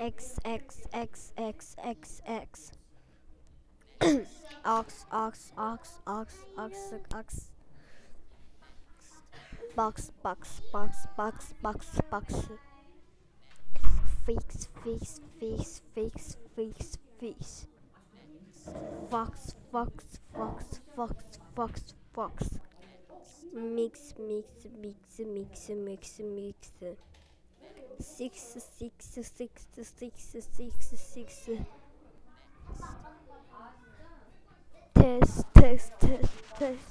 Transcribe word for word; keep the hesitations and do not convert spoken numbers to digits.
X X X X X X. Ox ox ox ox ox ox. Box box box box box box. Fix fix fix fix fix fix. Fox fox fox fox fox fox. Mix mix mix mix mix mix. Six six six six six six. Test test test test.